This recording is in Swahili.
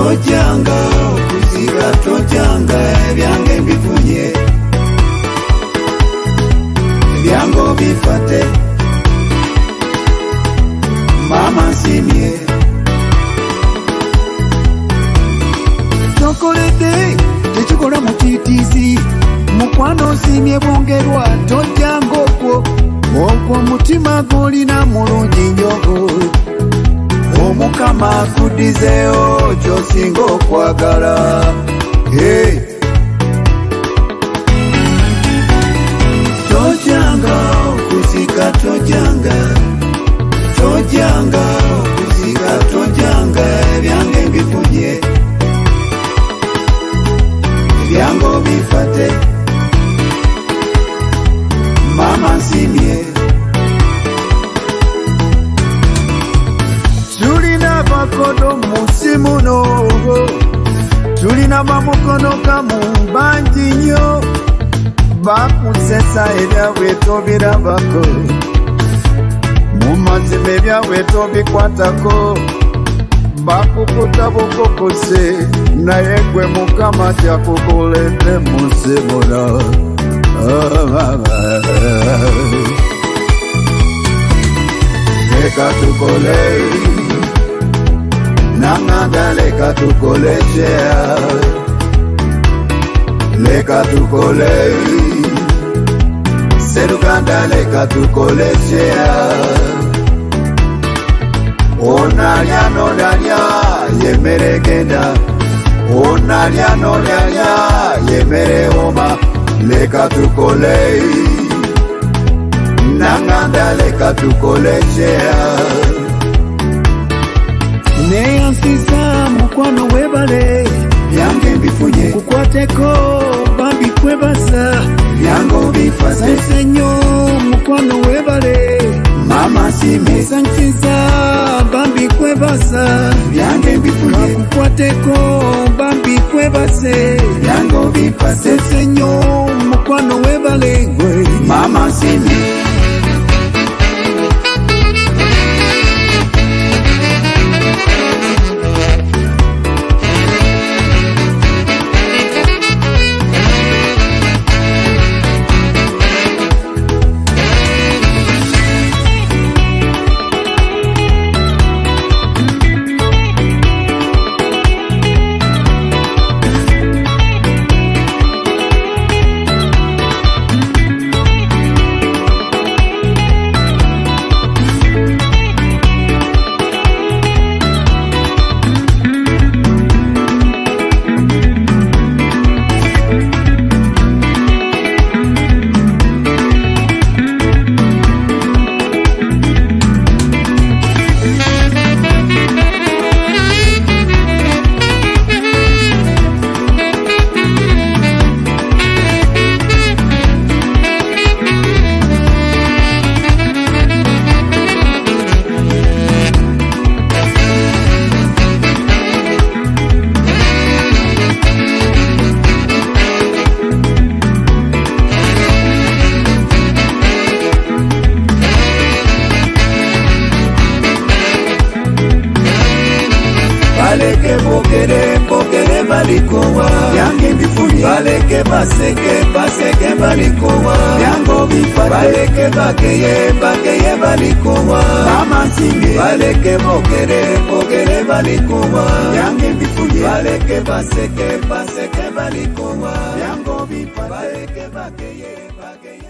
tojanga kuzika tojanga byange bifunye byango bifate mama simye chokolete tekikola mutitizi mukwano simye bongerwa tojanga okwo mutima golina mulungi nyogo omukama akudizeo kyosinga okwagala hey. Tojanga okuzika tojanga tojanga okuzika tojanga byange bifunye byango bifate mama simye tulina bakodo musimuno tulina bamukono kamu bangi nnyo bakusesa ebyawe tobirabako mu mazima ebyawe tobikwatako bakukuta bukokose naye gwe mukama tyakukulete musimuno leka tukole nanganda leka tukole chea leka tukole serukanda leka tukole chea onalya nolya yemere genda onalya nolya yemere oma leka tukole nanganda leka tukole chea neyansisa mukwano webale byange bifunye kukwateko bambi kwebasa byango bifase senyo mukwano webale mama sime sankisa bambi kwebasa byange bifunye kukwateko bambi kwebase byango bifase senyo mukwano webale mama sime baleke bokere balikowa yange bifunye baleke baseke balikowa yango bifate baleke bakeye balikowa mama simye baleke bokere balikowa yange bifunye baleke baseke balikowa yango bifate baleke bakeye